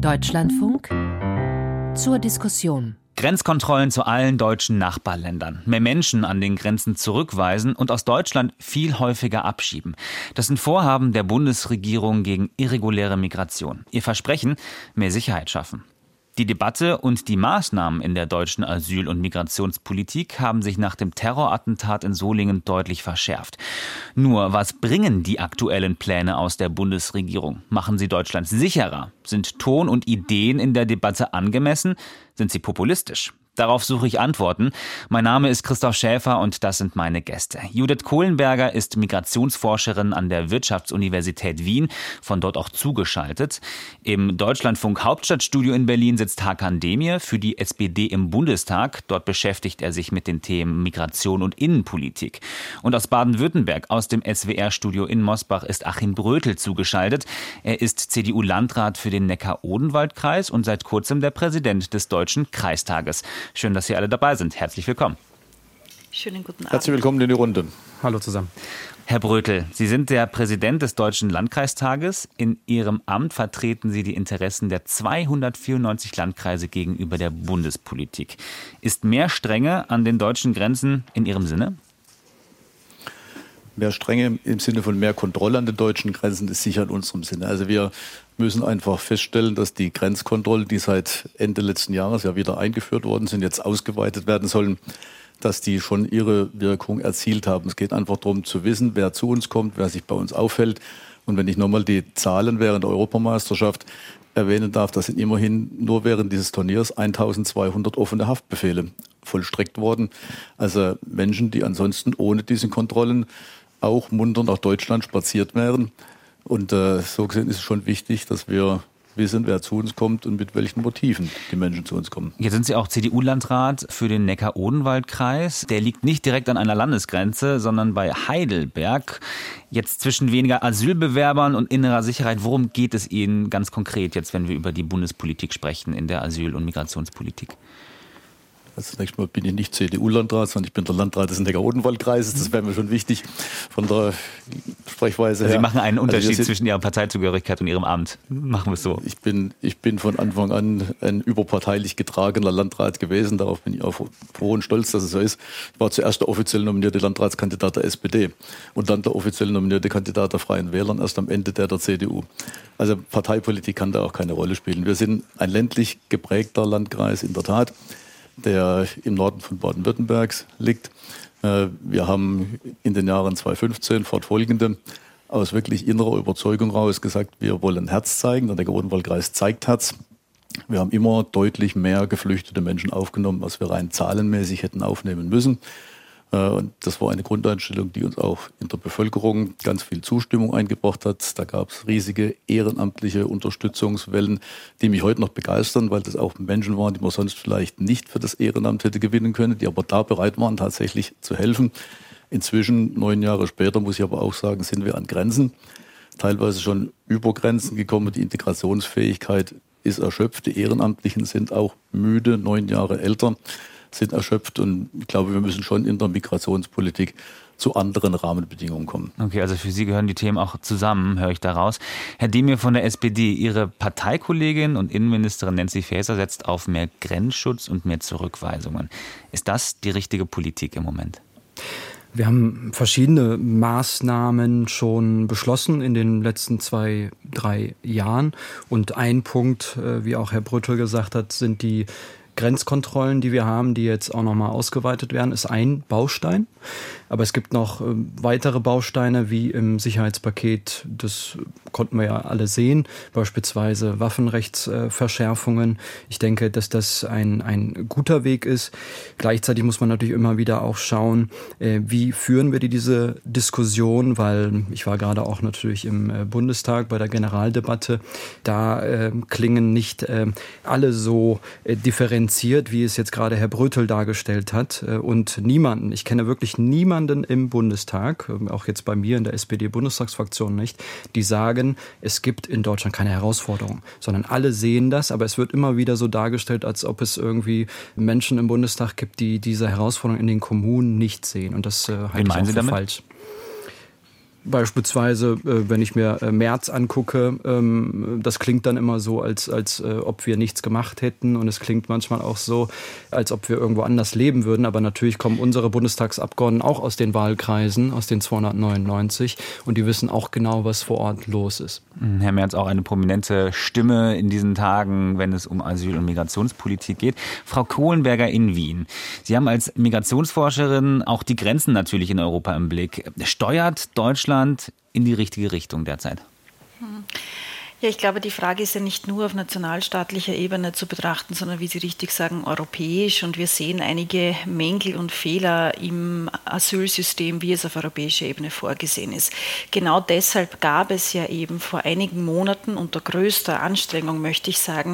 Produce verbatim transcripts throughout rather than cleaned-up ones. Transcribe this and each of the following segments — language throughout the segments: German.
Deutschlandfunk zur Diskussion. Grenzkontrollen zu allen deutschen Nachbarländern, mehr Menschen an den Grenzen zurückweisen und aus Deutschland viel häufiger abschieben. Das sind Vorhaben der Bundesregierung gegen irreguläre Migration. Ihr Versprechen: mehr Sicherheit schaffen. Die Debatte und die Maßnahmen in der deutschen Asyl- und Migrationspolitik haben sich nach dem Terrorattentat in Solingen deutlich verschärft. Nur, was bringen die aktuellen Pläne aus der Bundesregierung? Machen sie Deutschland sicherer? Sind Ton und Ideen in der Debatte angemessen? Sind sie populistisch? Darauf suche ich Antworten. Mein Name ist Christoph Schäfer und das sind meine Gäste. Judith Kohlenberger ist Migrationsforscherin an der Wirtschaftsuniversität Wien, von dort auch zugeschaltet. Im Deutschlandfunk Hauptstadtstudio in Berlin sitzt Hakan Demir für die S P D im Bundestag. Dort beschäftigt er sich mit den Themen Migration und Innenpolitik. Und aus Baden-Württemberg, aus dem S W R-Studio in Mosbach, ist Achim Brötel zugeschaltet. Er ist C D U-Landrat für den Neckar-Odenwald-Kreis und seit kurzem der Präsident des Deutschen Kreistages. Schön, dass Sie alle dabei sind. Herzlich willkommen. Schönen guten Abend. Herzlich willkommen in die Runde. Hallo zusammen. Herr Brötel, Sie sind der Präsident des Deutschen Landkreistages. In Ihrem Amt vertreten Sie die Interessen der zweihundertvierundneunzig Landkreise gegenüber der Bundespolitik. Ist mehr Strenge an den deutschen Grenzen in Ihrem Sinne? Mehr Strenge im Sinne von mehr Kontrolle an den deutschen Grenzen ist sicher in unserem Sinne. Also wir müssen einfach feststellen, dass die Grenzkontrollen, die seit Ende letzten Jahres ja wieder eingeführt worden sind, jetzt ausgeweitet werden sollen, dass die schon ihre Wirkung erzielt haben. Es geht einfach darum zu wissen, wer zu uns kommt, wer sich bei uns aufhält. Und wenn ich nochmal die Zahlen während der Europameisterschaft erwähnen darf, das sind immerhin nur während dieses Turniers eintausendzweihundert offene Haftbefehle vollstreckt worden. Also Menschen, die ansonsten ohne diese Kontrollen auch munter nach Deutschland spaziert wären. Und äh, so gesehen ist es schon wichtig, dass wir wissen, wer zu uns kommt und mit welchen Motiven die Menschen zu uns kommen. Jetzt sind Sie auch C D U-Landrat für den Neckar-Odenwald-Kreis. Der liegt nicht direkt an einer Landesgrenze, sondern bei Heidelberg. Jetzt zwischen weniger Asylbewerbern und innerer Sicherheit. Worum geht es Ihnen ganz konkret jetzt, wenn wir über die Bundespolitik sprechen in der Asyl- und Migrationspolitik? Also zunächst mal bin ich nicht C D U-Landrat, sondern ich bin der Landrat des Neckar-Odenwald-Kreises. Das wäre mir schon wichtig von der Sprechweise her. Sie machen einen Unterschied also zwischen Ihrer Parteizugehörigkeit und Ihrem Amt. Machen wir es so. Ich bin, ich bin von Anfang an ein überparteilich getragener Landrat gewesen. Darauf bin ich auch froh und stolz, dass es so ist. Ich war zuerst der offiziell nominierte Landratskandidat der S P D und dann der offiziell nominierte Kandidat der Freien Wählern, erst am Ende der der C D U. Also Parteipolitik kann da auch keine Rolle spielen. Wir sind ein ländlich geprägter Landkreis, in der Tat, der im Norden von Baden-Württembergs liegt. Wir haben in den Jahren zweitausendfünfzehn fortfolgende aus wirklich innerer Überzeugung raus gesagt, wir wollen Herz zeigen. Der Neckar-Odenwald-Kreis zeigt Herz. Wir haben immer deutlich mehr geflüchtete Menschen aufgenommen, als wir rein zahlenmäßig hätten aufnehmen müssen. Und das war eine Grundeinstellung, die uns auch in der Bevölkerung ganz viel Zustimmung eingebracht hat. Da gab es riesige ehrenamtliche Unterstützungswellen, die mich heute noch begeistern, weil das auch Menschen waren, die man sonst vielleicht nicht für das Ehrenamt hätte gewinnen können, die aber da bereit waren, tatsächlich zu helfen. Inzwischen, neun Jahre später, muss ich aber auch sagen, sind wir an Grenzen, teilweise schon über Grenzen gekommen. Die Integrationsfähigkeit ist erschöpft. Die Ehrenamtlichen sind auch müde, neun Jahre älter, sind erschöpft, und ich glaube, wir müssen schon in der Migrationspolitik zu anderen Rahmenbedingungen kommen. Okay, also für Sie gehören die Themen auch zusammen, höre ich daraus. Herr Demir von der S P D, Ihre Parteikollegin und Innenministerin Nancy Faeser setzt auf mehr Grenzschutz und mehr Zurückweisungen. Ist das die richtige Politik im Moment? Wir haben verschiedene Maßnahmen schon beschlossen in den letzten zwei, drei Jahren. Und ein Punkt, wie auch Herr Brötel gesagt hat, sind die Grenzkontrollen, die wir haben, die jetzt auch nochmal ausgeweitet werden, ist ein Baustein. Aber es gibt noch äh, weitere Bausteine, wie im Sicherheitspaket, das konnten wir ja alle sehen, beispielsweise Waffenrechtsverschärfungen. Äh, ich denke, dass das ein, ein guter Weg ist. Gleichzeitig muss man natürlich immer wieder auch schauen, äh, wie führen wir die, diese Diskussion, weil ich war gerade auch natürlich im äh, Bundestag bei der Generaldebatte. Da äh, klingen nicht äh, alle so äh, differenziert, wie es jetzt gerade Herr Brötel dargestellt hat. Äh, und niemanden, ich kenne wirklich niemanden im Bundestag, auch jetzt bei mir in der S P D-Bundestagsfraktion nicht, die sagen, es gibt in Deutschland keine Herausforderung, sondern alle sehen das, aber es wird immer wieder so dargestellt, als ob es irgendwie Menschen im Bundestag gibt, die diese Herausforderung in den Kommunen nicht sehen. Und das äh, halte ich auch für falsch. Beispielsweise, äh, wenn ich mir äh, Merz angucke, ähm, das klingt dann immer so, als, als äh, ob wir nichts gemacht hätten. Und es klingt manchmal auch so, als ob wir irgendwo anders leben würden. Aber natürlich kommen unsere Bundestagsabgeordneten auch aus den Wahlkreisen, aus den zweihundertneunundneunzig. Und die wissen auch genau, was vor Ort los ist. Herr Merz, auch eine prominente Stimme in diesen Tagen, wenn es um Asyl- und Migrationspolitik geht. Frau Kohlenberger in Wien. Sie haben als Migrationsforscherin auch die Grenzen natürlich in Europa im Blick. Steuert Deutschland in die richtige Richtung derzeit? Ja, ich glaube, die Frage ist ja nicht nur auf nationalstaatlicher Ebene zu betrachten, sondern, wie Sie richtig sagen, europäisch. Und wir sehen einige Mängel und Fehler im Asylsystem, wie es auf europäischer Ebene vorgesehen ist. Genau deshalb gab es ja eben vor einigen Monaten unter größter Anstrengung, möchte ich sagen,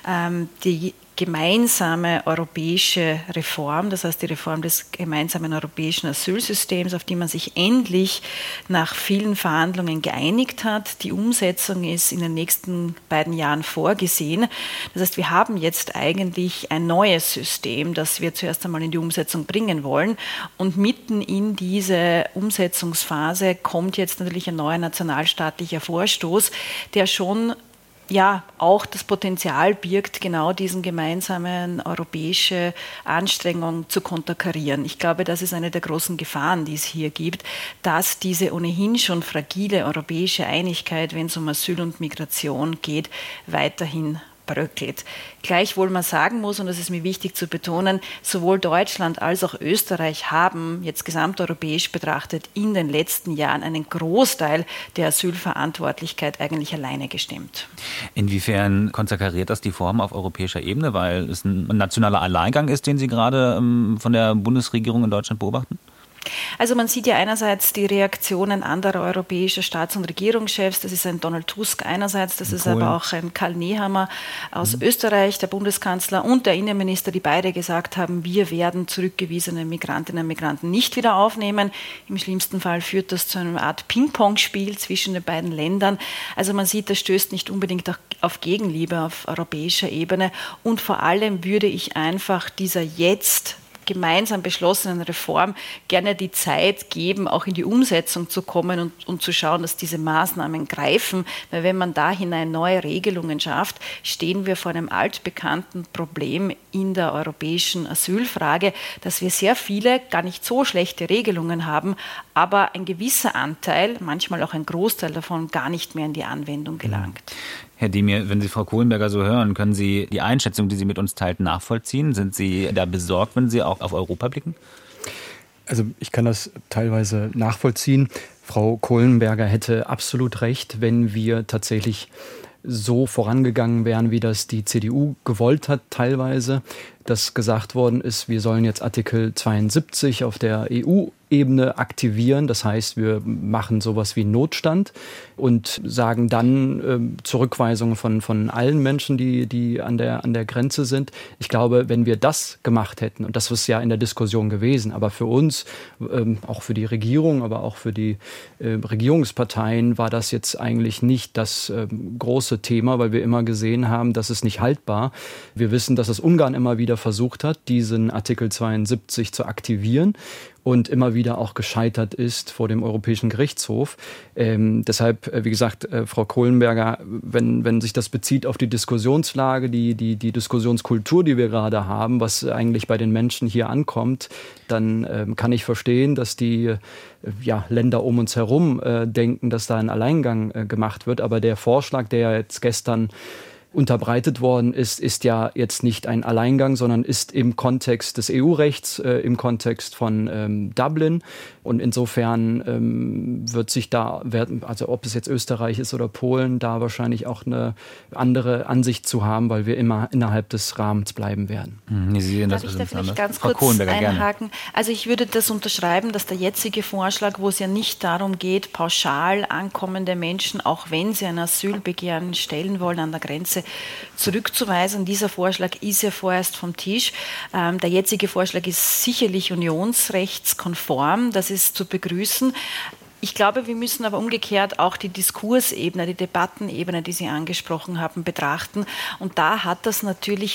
die gemeinsame europäische Reform, das heißt die Reform des gemeinsamen europäischen Asylsystems, auf die man sich endlich nach vielen Verhandlungen geeinigt hat. Die Umsetzung ist in den nächsten beiden Jahren vorgesehen. Das heißt, wir haben jetzt eigentlich ein neues System, das wir zuerst einmal in die Umsetzung bringen wollen. Und mitten in diese Umsetzungsphase kommt jetzt natürlich ein neuer nationalstaatlicher Vorstoß, der schon ja auch das Potenzial birgt, genau diesen gemeinsamen europäische Anstrengung zu konterkarieren. Ich glaube, das ist eine der großen Gefahren, die es hier gibt, dass diese ohnehin schon fragile europäische Einigkeit, wenn es um Asyl und Migration geht, weiterhin bröckelt. Gleichwohl man sagen muss, und das ist mir wichtig zu betonen, sowohl Deutschland als auch Österreich haben jetzt gesamteuropäisch betrachtet in den letzten Jahren einen Großteil der Asylverantwortlichkeit eigentlich alleine gestemmt. Inwiefern konterkariert das die Form auf europäischer Ebene, weil es ein nationaler Alleingang ist, den Sie gerade ähm, von der Bundesregierung in Deutschland beobachten? Also man sieht ja einerseits die Reaktionen anderer europäischer Staats- und Regierungschefs. Das ist ein Donald Tusk einerseits, das ist aber auch ein Karl Nehammer aus mhm. Österreich, der Bundeskanzler und der Innenminister, die beide gesagt haben, wir werden zurückgewiesene Migrantinnen und Migranten nicht wieder aufnehmen. Im schlimmsten Fall führt das zu einer Art Ping-Pong-Spiel zwischen den beiden Ländern. Also man sieht, das stößt nicht unbedingt auch auf Gegenliebe auf europäischer Ebene. Und vor allem würde ich einfach dieser jetzt gemeinsam beschlossenen Reform gerne die Zeit geben, auch in die Umsetzung zu kommen und, und zu schauen, dass diese Maßnahmen greifen. Weil wenn man da hinein neue Regelungen schafft, stehen wir vor einem altbekannten Problem in der europäischen Asylfrage, dass wir sehr viele gar nicht so schlechte Regelungen haben, aber ein gewisser Anteil, manchmal auch ein Großteil davon, gar nicht mehr in die Anwendung gelangt. Herr Demir, wenn Sie Frau Kohlenberger so hören, können Sie die Einschätzung, die Sie mit uns teilt, nachvollziehen? Sind Sie da besorgt, wenn Sie auch auf Europa blicken? Also ich kann das teilweise nachvollziehen. Frau Kohlenberger hätte absolut recht, wenn wir tatsächlich so vorangegangen wären, wie das die C D U gewollt hat teilweise, dass gesagt worden ist, wir sollen jetzt Artikel zweiundsiebzig auf der E U-Ebene aktivieren. Das heißt, wir machen sowas wie Notstand und sagen dann äh, Zurückweisungen von, von allen Menschen, die, die an der, an der Grenze sind. Ich glaube, wenn wir das gemacht hätten, und das ist ja in der Diskussion gewesen, aber für uns, ähm, auch für die Regierung, aber auch für die äh, Regierungsparteien war das jetzt eigentlich nicht das äh, große Thema, weil wir immer gesehen haben, das ist nicht haltbar. Wir wissen, dass es Ungarn immer wieder versucht hat, diesen Artikel zweiundsiebzig zu aktivieren und immer wieder auch gescheitert ist vor dem Europäischen Gerichtshof. Ähm, deshalb, äh, wie gesagt, äh, Frau Kohlenberger, wenn, wenn sich das bezieht auf die Diskussionslage, die, die, die Diskussionskultur, die wir gerade haben, was eigentlich bei den Menschen hier ankommt, dann ähm, kann ich verstehen, dass die äh, ja, Länder um uns herum äh, denken, dass da ein Alleingang äh, gemacht wird. Aber der Vorschlag, der jetzt gestern unterbreitet worden ist, ist ja jetzt nicht ein Alleingang, sondern ist im Kontext des E U-Rechts, äh, im Kontext von ähm, Dublin. Und insofern ähm, wird sich da, werden, also ob es jetzt Österreich ist oder Polen, da wahrscheinlich auch eine andere Ansicht zu haben, weil wir immer innerhalb des Rahmens bleiben werden. Hm, Sie sehen, Darf das ich da vielleicht ganz Frau kurz einhaken? Gerne. Also ich würde das unterschreiben, dass der jetzige Vorschlag, wo es ja nicht darum geht, pauschal ankommende Menschen, auch wenn sie ein Asylbegehren stellen wollen an der Grenze, zurückzuweisen. Dieser Vorschlag ist ja vorerst vom Tisch. Ähm, der jetzige Vorschlag ist sicherlich unionsrechtskonform. Das ist zu begrüßen. Ich glaube, wir müssen aber umgekehrt auch die Diskursebene, die Debattenebene, die Sie angesprochen haben, betrachten. Und da hat das natürlich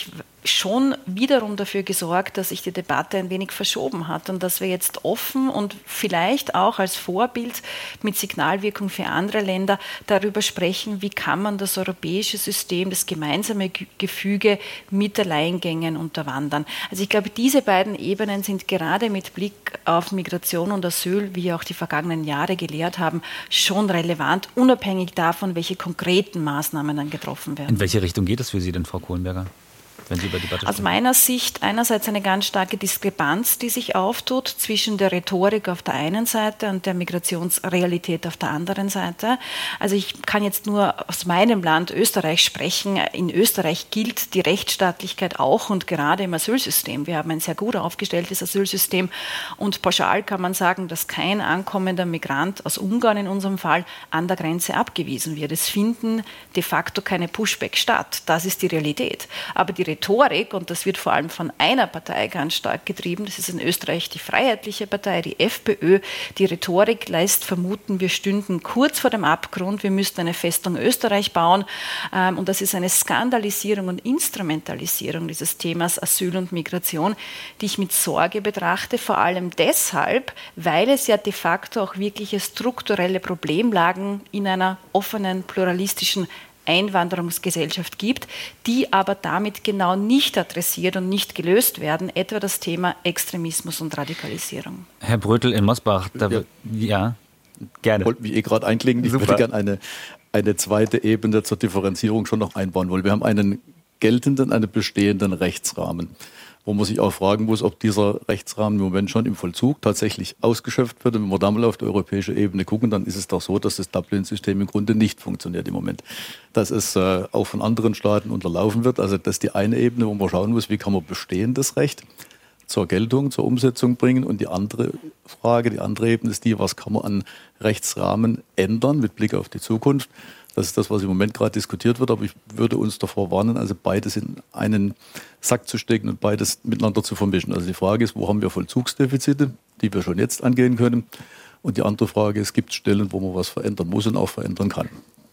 schon wiederum dafür gesorgt, dass sich die Debatte ein wenig verschoben hat und dass wir jetzt offen und vielleicht auch als Vorbild mit Signalwirkung für andere Länder darüber sprechen, wie kann man das europäische System, das gemeinsame Gefüge mit Alleingängen unterwandern. Also ich glaube, diese beiden Ebenen sind gerade mit Blick auf Migration und Asyl, wie auch die vergangenen Jahre gelehrt haben, schon relevant, unabhängig davon, welche konkreten Maßnahmen dann getroffen werden. In welche Richtung geht es für Sie denn, Frau Kohlenberger? Wenn Sie über die Debatte Aus sprechen? meiner Sicht einerseits eine ganz starke Diskrepanz, die sich auftut zwischen der Rhetorik auf der einen Seite und der Migrationsrealität auf der anderen Seite. Also ich kann jetzt nur aus meinem Land Österreich sprechen. In Österreich gilt die Rechtsstaatlichkeit auch und gerade im Asylsystem. Wir haben ein sehr gut aufgestelltes Asylsystem und pauschal kann man sagen, dass kein ankommender Migrant aus Ungarn in unserem Fall an der Grenze abgewiesen wird. Es finden de facto keine Pushbacks statt. Das ist die Realität. Aber die Rhetorik, und das wird vor allem von einer Partei ganz stark getrieben, das ist in Österreich die Freiheitliche Partei, die FPÖ, die Rhetorik lässt vermuten, wir stünden kurz vor dem Abgrund, wir müssten eine Festung Österreich bauen und das ist eine Skandalisierung und Instrumentalisierung dieses Themas Asyl und Migration, die ich mit Sorge betrachte, vor allem deshalb, weil es ja de facto auch wirkliche strukturelle Problemlagen in einer offenen, pluralistischen Einwanderungsgesellschaft gibt, die aber damit genau nicht adressiert und nicht gelöst werden, etwa das Thema Extremismus und Radikalisierung. Herr Brötel in Mosbach, da ja, ja gerne. Wollte mich eh gerade einklingen. Ich Super. würde gerne eine, eine zweite Ebene zur Differenzierung schon noch einbauen wollen. Wir haben einen geltenden, einen bestehenden Rechtsrahmen, wo man sich auch fragen muss, ob dieser Rechtsrahmen im Moment schon im Vollzug tatsächlich ausgeschöpft wird. Und wenn wir da mal auf die europäische Ebene gucken, dann ist es doch so, dass das Dublin-System im Grunde nicht funktioniert im Moment. Dass es äh, auch von anderen Staaten unterlaufen wird. Also das ist die eine Ebene, wo man schauen muss, wie kann man bestehendes Recht zur Geltung, zur Umsetzung bringen. Und die andere Frage, die andere Ebene ist die, was kann man an Rechtsrahmen ändern mit Blick auf die Zukunft. Das ist das, was im Moment gerade diskutiert wird, aber ich würde uns davor warnen, also beides in einen Sack zu stecken und beides miteinander zu vermischen. Also die Frage ist, wo haben wir Vollzugsdefizite, die wir schon jetzt angehen können? Und die andere Frage ist, gibt es Stellen, wo man was verändern muss und auch verändern kann?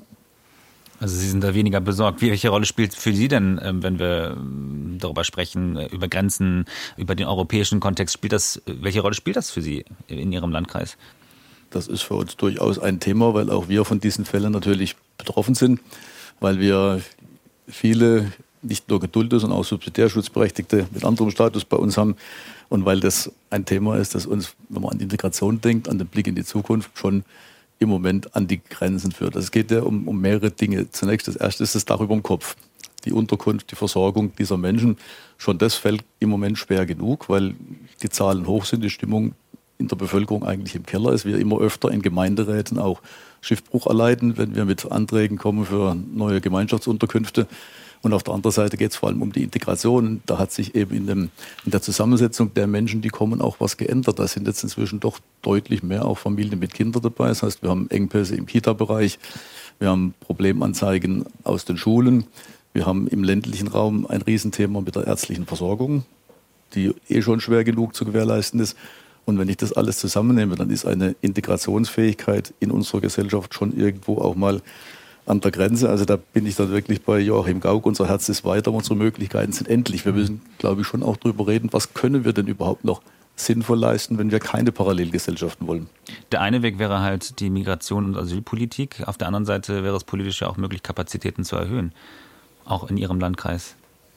Also Sie sind da weniger besorgt. Welche Rolle spielt für Sie denn, wenn wir darüber sprechen, über Grenzen, über den europäischen Kontext, spielt das, welche Rolle spielt das für Sie in Ihrem Landkreis? Das ist für uns durchaus ein Thema, weil auch wir von diesen Fällen natürlich betroffen sind, weil wir viele nicht nur Geduldete, sondern auch Subsidiärschutzberechtigte mit anderem Status bei uns haben und weil das ein Thema ist, das uns, wenn man an Integration denkt, an den Blick in die Zukunft schon im Moment an die Grenzen führt. Es geht ja um, um mehrere Dinge. Zunächst das erste ist das Dach über dem Kopf. Die Unterkunft, die Versorgung dieser Menschen. Schon das fällt im Moment schwer genug, weil die Zahlen hoch sind, die Stimmung in der Bevölkerung eigentlich im Keller ist. Wir immer öfter in Gemeinderäten auch Schiffbruch erleiden, wenn wir mit Anträgen kommen für neue Gemeinschaftsunterkünfte. Und auf der anderen Seite geht es vor allem um die Integration. Da hat sich eben in, dem, in der Zusammensetzung der Menschen, die kommen, auch was geändert. Da sind jetzt inzwischen doch deutlich mehr auch Familien mit Kindern dabei. Das heißt, wir haben Engpässe im Kita-Bereich, wir haben Problemanzeigen aus den Schulen, wir haben im ländlichen Raum ein Riesenthema mit der ärztlichen Versorgung, die eh schon schwer genug zu gewährleisten ist. Und wenn ich das alles zusammennehme, dann ist eine Integrationsfähigkeit in unserer Gesellschaft schon irgendwo auch mal an der Grenze. Also da bin ich dann wirklich bei Joachim Gauck. Unser Herz ist weiter, unsere Möglichkeiten sind endlich. Wir müssen, glaube ich, schon auch darüber reden, was können wir denn überhaupt noch sinnvoll leisten, wenn wir keine Parallelgesellschaften wollen. Der eine Weg wäre halt die Migration- und Asylpolitik. Auf der anderen Seite wäre es politisch ja auch möglich, Kapazitäten zu erhöhen. Auch in Ihrem Landkreis.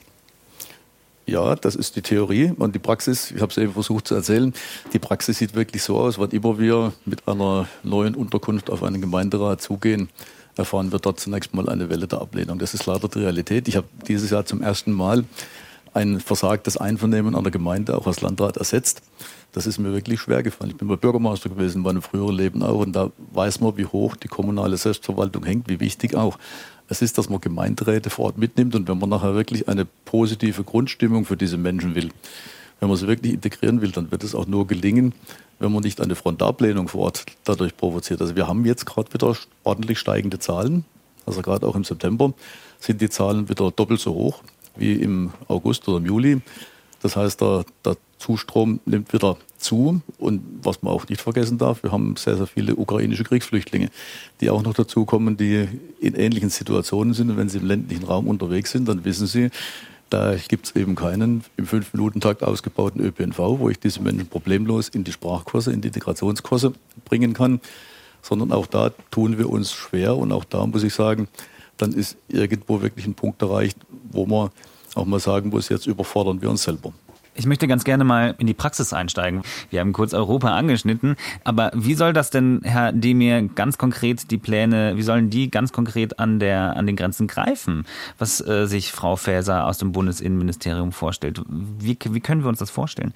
Ja, das ist die Theorie und die Praxis, ich habe es eben versucht zu erzählen, die Praxis sieht wirklich so aus, wann immer wir mit einer neuen Unterkunft auf einen Gemeinderat zugehen, erfahren wir dort zunächst mal eine Welle der Ablehnung. Das ist leider die Realität. Ich habe dieses Jahr zum ersten Mal ein versagtes Einvernehmen an der Gemeinde auch als Landrat ersetzt. Das ist mir wirklich schwer gefallen. Ich bin mal Bürgermeister gewesen, in meinem früheren Leben auch und da weiß man, wie hoch die kommunale Selbstverwaltung hängt, wie wichtig auch es ist, dass man Gemeinderäte vor Ort mitnimmt und wenn man nachher wirklich eine positive Grundstimmung für diese Menschen will, wenn man sie wirklich integrieren will, dann wird es auch nur gelingen, wenn man nicht eine Frontablehnung vor Ort dadurch provoziert. Also wir haben jetzt gerade wieder ordentlich steigende Zahlen, also gerade auch im September sind die Zahlen wieder doppelt so hoch wie im August oder im Juli. Das heißt, der, der Zustrom nimmt wieder zu und was man auch nicht vergessen darf, wir haben sehr, sehr viele ukrainische Kriegsflüchtlinge, die auch noch dazukommen, die in ähnlichen Situationen sind und wenn sie im ländlichen Raum unterwegs sind, dann wissen sie, Da gibt es eben keinen im fünf-Minuten-Takt ausgebauten Ö P N V, wo ich diese Menschen problemlos in die Sprachkurse, in die Integrationskurse bringen kann, sondern auch da tun wir uns schwer. Und auch da muss ich sagen, dann ist irgendwo wirklich ein Punkt erreicht, wo man auch mal sagen muss, jetzt überfordern wir uns selber. Ich möchte ganz gerne mal in die Praxis einsteigen. Wir haben kurz Europa angeschnitten, aber wie soll das denn, Herr Demir, ganz konkret die Pläne, wie sollen die ganz konkret an der an den Grenzen greifen, was äh, sich Frau Faeser aus dem Bundesinnenministerium vorstellt? Wie, wie können wir uns das vorstellen?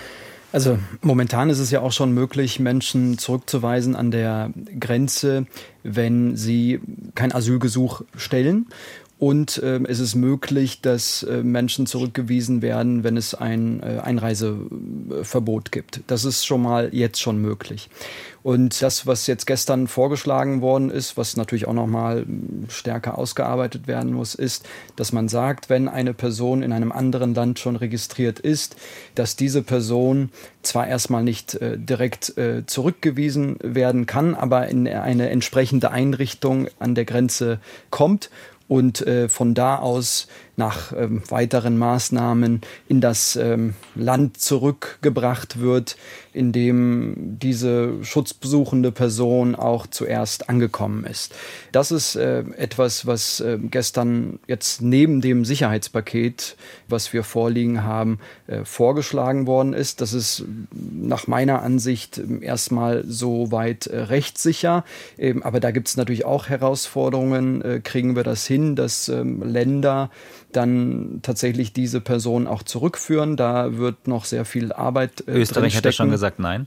Also momentan ist es ja auch schon möglich, Menschen zurückzuweisen an der Grenze, wenn sie kein Asylgesuch stellen. Und äh, es ist möglich, dass äh, Menschen zurückgewiesen werden, wenn es ein äh, Einreiseverbot gibt. Das ist schon mal jetzt schon möglich. Und das, was jetzt gestern vorgeschlagen worden ist, was natürlich auch noch mal stärker ausgearbeitet werden muss, ist, dass man sagt, wenn eine Person in einem anderen Land schon registriert ist, dass diese Person zwar erstmal nicht äh, direkt äh, zurückgewiesen werden kann, aber in eine entsprechende Einrichtung an der Grenze kommt und äh, von da aus nach ähm, weiteren Maßnahmen in das ähm, Land zurückgebracht wird, in dem diese schutzsuchende Person auch zuerst angekommen ist. Das ist äh, etwas, was äh, gestern jetzt neben dem Sicherheitspaket, was wir vorliegen haben, äh, vorgeschlagen worden ist. Das ist nach meiner Ansicht erstmal soweit äh, rechtssicher. Ähm, aber da gibt es natürlich auch Herausforderungen. Äh, kriegen wir das hin, dass ähm, Länder dann tatsächlich diese Person auch zurückführen? Da wird noch sehr viel Arbeit äh, Österreich hat ja schon gesagt, nein.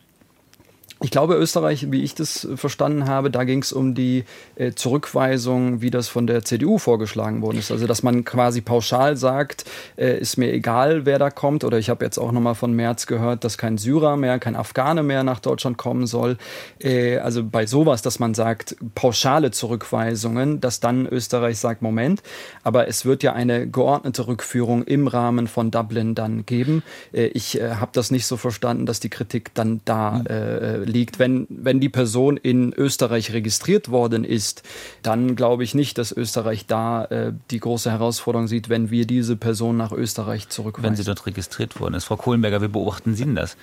Ich glaube, Österreich, wie ich das verstanden habe, da ging es um die äh, Zurückweisung, wie das von der C D U vorgeschlagen worden ist. Also, dass man quasi pauschal sagt, äh, ist mir egal, wer da kommt. Oder ich habe jetzt auch nochmal von Merz gehört, dass kein Syrer mehr, kein Afghane mehr nach Deutschland kommen soll. Äh, also bei sowas, dass man sagt, pauschale Zurückweisungen, dass dann Österreich sagt, Moment, aber es wird ja eine geordnete Rückführung im Rahmen von Dublin dann geben. Äh, ich äh, habe das nicht so verstanden, dass die Kritik dann da äh, liegt. Wenn, wenn die Person in Österreich registriert worden ist, dann glaube ich nicht, dass Österreich da äh, die große Herausforderung sieht, wenn wir diese Person nach Österreich zurückweisen. Wenn sie dort registriert worden ist. Frau Kohlenberger, wie beobachten Sie denn das?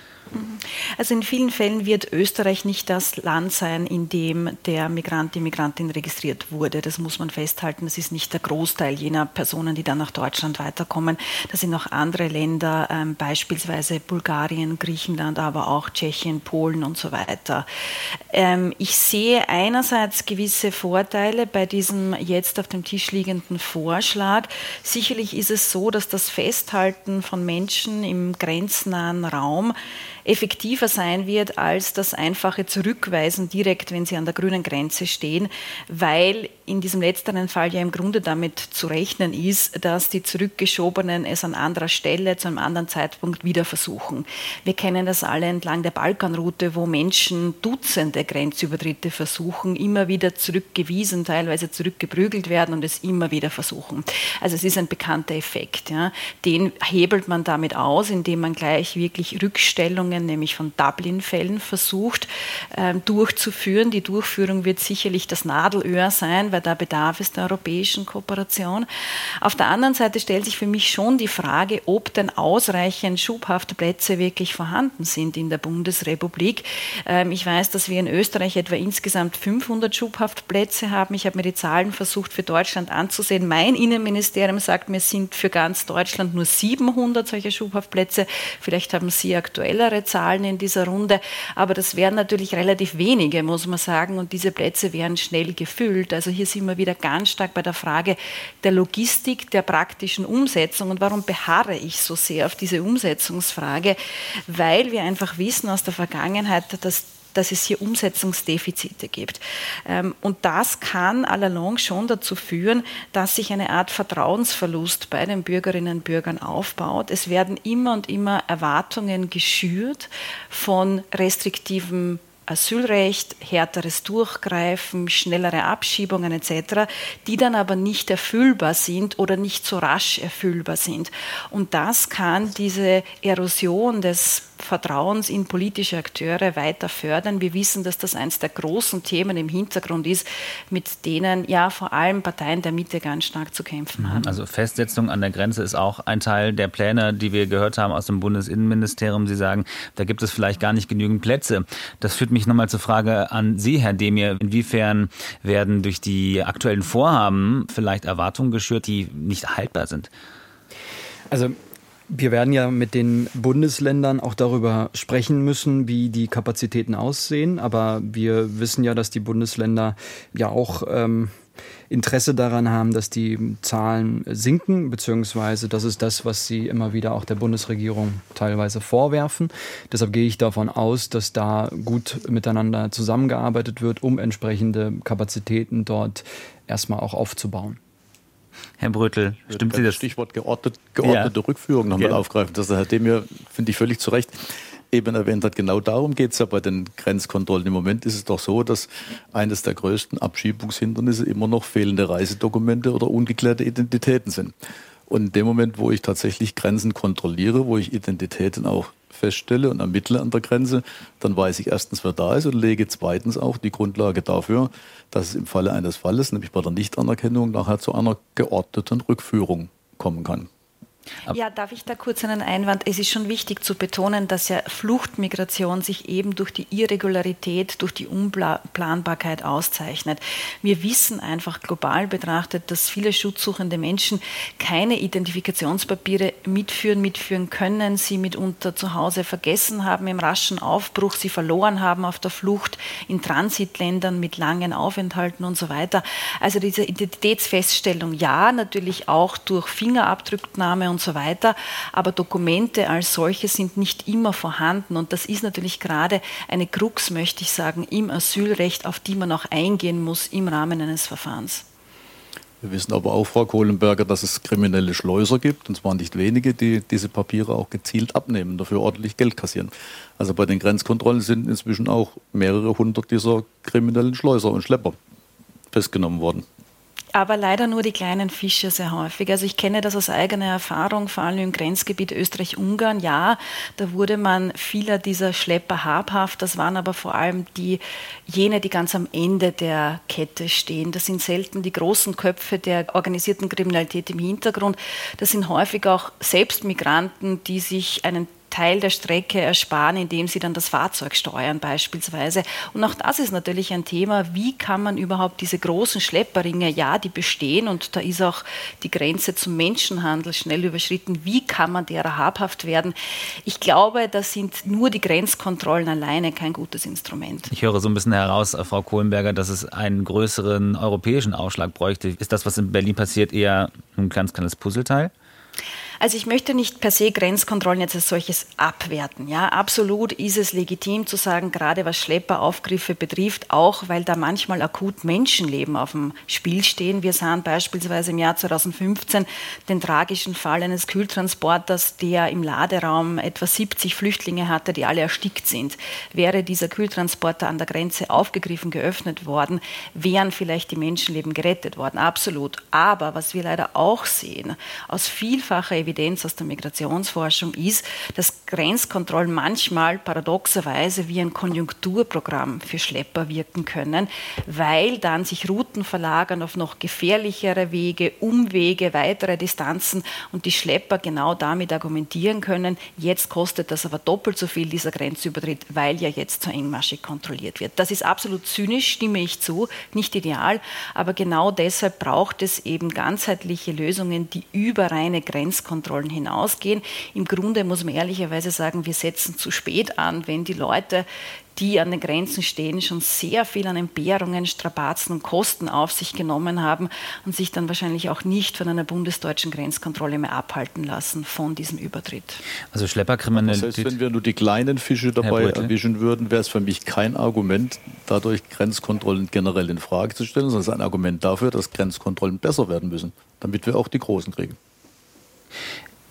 Also in vielen Fällen wird Österreich nicht das Land sein, in dem der Migrant, die Migrantin registriert wurde. Das muss man festhalten. Das ist nicht der Großteil jener Personen, die dann nach Deutschland weiterkommen. Das sind auch andere Länder, ähm, beispielsweise Bulgarien, Griechenland, aber auch Tschechien, Polen und so weiter. Ähm, ich sehe einerseits gewisse Vorteile bei diesem jetzt auf dem Tisch liegenden Vorschlag. Sicherlich ist es so, dass das Festhalten von Menschen im grenznahen Raum effektiver sein wird als das einfache Zurückweisen direkt, wenn sie an der grünen Grenze stehen, weil in diesem letzteren Fall ja im Grunde damit zu rechnen ist, dass die Zurückgeschobenen es an anderer Stelle zu einem anderen Zeitpunkt wieder versuchen. Wir kennen das alle entlang der Balkanroute, wo Menschen Dutzende Grenzübertritte versuchen, immer wieder zurückgewiesen, teilweise zurückgeprügelt werden und es immer wieder versuchen. Also es ist ein bekannter Effekt. Ja. Den hebelt man damit aus, indem man gleich wirklich Rückstellungen, nämlich von Dublin-Fällen, versucht äh, durchzuführen. Die Durchführung wird sicherlich das Nadelöhr sein, weil da bedarf es der europäischen Kooperation. Auf der anderen Seite stellt sich für mich schon die Frage, ob denn ausreichend Schubhaftplätze wirklich vorhanden sind in der Bundesrepublik. Ähm, ich weiß, dass wir in Österreich etwa insgesamt fünfhundert Schubhaftplätze haben. Ich habe mir die Zahlen versucht für Deutschland anzusehen. Mein Innenministerium sagt mir, es sind für ganz Deutschland nur siebenhundert solche Schubhaftplätze. Vielleicht haben Sie aktuellere Zahlen in dieser Runde, aber das wären natürlich relativ wenige, muss man sagen, und diese Plätze wären schnell gefüllt. Also hier sind wir wieder ganz stark bei der Frage der Logistik, der praktischen Umsetzung. Und warum beharre ich so sehr auf diese Umsetzungsfrage? Weil wir einfach wissen aus der Vergangenheit, dass dass es hier Umsetzungsdefizite gibt. Und das kann allalong schon dazu führen, dass sich eine Art Vertrauensverlust bei den Bürgerinnen und Bürgern aufbaut. Es werden immer und immer Erwartungen geschürt von restriktivem Asylrecht, härteres Durchgreifen, schnellere Abschiebungen et cetera, die dann aber nicht erfüllbar sind oder nicht so rasch erfüllbar sind. Und das kann diese Erosion des Vertrauens in politische Akteure weiter fördern. Wir wissen, dass das eines der großen Themen im Hintergrund ist, mit denen ja vor allem Parteien der Mitte ganz stark zu kämpfen haben. Also Festsetzung an der Grenze ist auch ein Teil der Pläne, die wir gehört haben aus dem Bundesinnenministerium. Sie sagen, da gibt es vielleicht gar nicht genügend Plätze. Das führt mich nochmal zur Frage an Sie, Herr Demir. Inwiefern werden durch die aktuellen Vorhaben vielleicht Erwartungen geschürt, die nicht haltbar sind? Also wir werden ja mit den Bundesländern auch darüber sprechen müssen, wie die Kapazitäten aussehen. Aber wir wissen ja, dass die Bundesländer ja auch ähm, Interesse daran haben, dass die Zahlen sinken, beziehungsweise das ist das, was sie immer wieder auch der Bundesregierung teilweise vorwerfen. Deshalb gehe ich davon aus, dass da gut miteinander zusammengearbeitet wird, um entsprechende Kapazitäten dort erstmal auch aufzubauen. Herr Brötl, stimmt Sie das? Stichwort geordnet, geordnete ja. Rückführung nochmal ja. aufgreifen. Das hat Demir, finde ich, völlig zu Recht eben erwähnt hat. Genau darum geht es ja bei den Grenzkontrollen. Im Moment ist es doch so, dass eines der größten Abschiebungshindernisse immer noch fehlende Reisedokumente oder ungeklärte Identitäten sind. Und in dem Moment, wo ich tatsächlich Grenzen kontrolliere, wo ich Identitäten auch feststelle und ermittle an der Grenze, dann weiß ich erstens, wer da ist und lege zweitens auch die Grundlage dafür, dass es im Falle eines Falles, nämlich bei der Nichtanerkennung, nachher zu einer geordneten Rückführung kommen kann. Ja, darf ich da kurz einen Einwand? Es ist schon wichtig zu betonen, dass ja Fluchtmigration sich eben durch die Irregularität, durch die Unplanbarkeit auszeichnet. Wir wissen einfach global betrachtet, dass viele schutzsuchende Menschen keine Identifikationspapiere mitführen, mitführen können, sie mitunter zu Hause vergessen haben im raschen Aufbruch, sie verloren haben auf der Flucht in Transitländern mit langen Aufenthalten und so weiter. Also diese Identitätsfeststellung, ja, natürlich auch durch Fingerabdrücknahme und so weiter, aber Dokumente als solche sind nicht immer vorhanden und das ist natürlich gerade eine Krux, möchte ich sagen, im Asylrecht, auf die man auch eingehen muss im Rahmen eines Verfahrens. Wir wissen aber auch, Frau Kohlenberger, dass es kriminelle Schleuser gibt, und zwar nicht wenige, die diese Papiere auch gezielt abnehmen, dafür ordentlich Geld kassieren. Also bei den Grenzkontrollen sind inzwischen auch mehrere hundert dieser kriminellen Schleuser und Schlepper festgenommen worden. Aber leider nur die kleinen Fische sehr häufig. Also ich kenne das aus eigener Erfahrung, vor allem im Grenzgebiet Österreich-Ungarn. Ja, da wurde man vieler dieser Schlepper habhaft. Das waren aber vor allem die, jene, die ganz am Ende der Kette stehen. Das sind selten die großen Köpfe der organisierten Kriminalität im Hintergrund. Das sind häufig auch selbst Migranten, die sich einen Teil der Strecke ersparen, indem sie dann das Fahrzeug steuern beispielsweise. Und auch das ist natürlich ein Thema, wie kann man überhaupt diese großen Schlepperringe, ja, die bestehen und da ist auch die Grenze zum Menschenhandel schnell überschritten, wie kann man derer habhaft werden? Ich glaube, das sind nur die Grenzkontrollen alleine kein gutes Instrument. Ich höre so ein bisschen heraus, Frau Kohlenberger, dass es einen größeren europäischen Ausschlag bräuchte. Ist das, was in Berlin passiert, eher ein ganz kleines Puzzleteil? Also ich möchte nicht per se Grenzkontrollen jetzt als solches abwerten. Ja, absolut ist es legitim zu sagen, gerade was Schlepperaufgriffe betrifft, auch weil da manchmal akut Menschenleben auf dem Spiel stehen. Wir sahen beispielsweise im Jahr zweitausendfünfzehn den tragischen Fall eines Kühltransporters, der im Laderaum etwa siebzig Flüchtlinge hatte, die alle erstickt sind. Wäre dieser Kühltransporter an der Grenze aufgegriffen, geöffnet worden, wären vielleicht die Menschenleben gerettet worden. Absolut. Aber was wir leider auch sehen, aus vielfacher Evidenz aus der Migrationsforschung ist, dass Grenzkontrollen manchmal paradoxerweise wie ein Konjunkturprogramm für Schlepper wirken können, weil dann sich Routen verlagern auf noch gefährlichere Wege, Umwege, weitere Distanzen und die Schlepper genau damit argumentieren können, jetzt kostet das aber doppelt so viel, dieser Grenzübertritt, weil ja jetzt so engmaschig kontrolliert wird. Das ist absolut zynisch, stimme ich zu, nicht ideal, aber genau deshalb braucht es eben ganzheitliche Lösungen, die über reine Grenzkontrollen hinausgehen. Im Grunde muss man ehrlicherweise sagen, wir setzen zu spät an, wenn die Leute, die an den Grenzen stehen, schon sehr viel an Entbehrungen, Strapazen und Kosten auf sich genommen haben und sich dann wahrscheinlich auch nicht von einer bundesdeutschen Grenzkontrolle mehr abhalten lassen von diesem Übertritt. Also Schlepperkriminalität. Selbst wenn wir nur die kleinen Fische dabei erwischen würden, wäre es für mich kein Argument, dadurch Grenzkontrollen generell in Frage zu stellen, sondern es ist ein Argument dafür, dass Grenzkontrollen besser werden müssen, damit wir auch die Großen kriegen.